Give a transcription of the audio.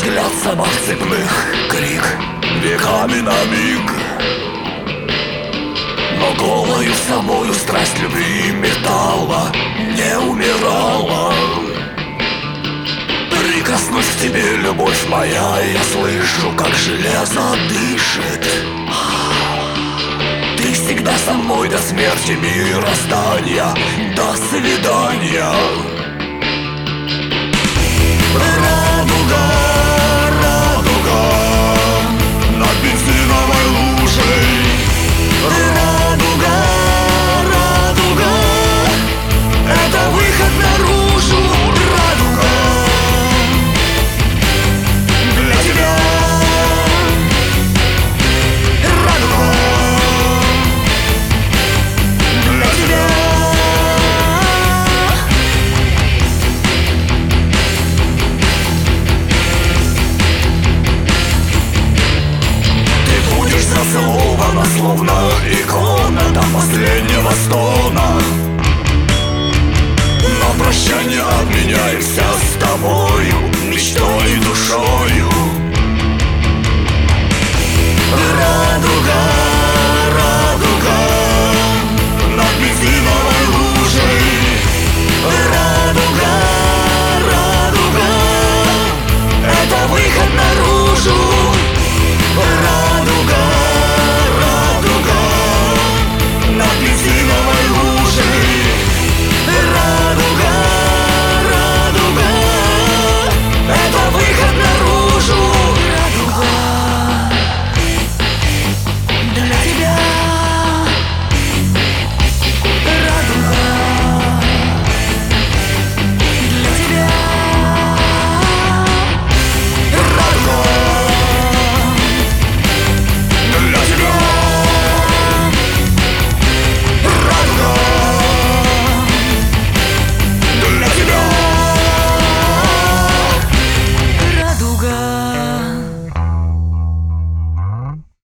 взгляд собак цепных, крик веками на миг. Но голою собою страсть любви металла не умирала. Прикоснусь к тебе, любовь моя, я слышу, как железо дышит. Ты всегда со мной до смерти мироздания. До свидания. Радуга, радуга над бензиновой лужей. Радуга, радуга, это выход наружу. Радуга для тебя. Радуга для тебя. Ты будешь зацелована, словно икона до последнего стоя.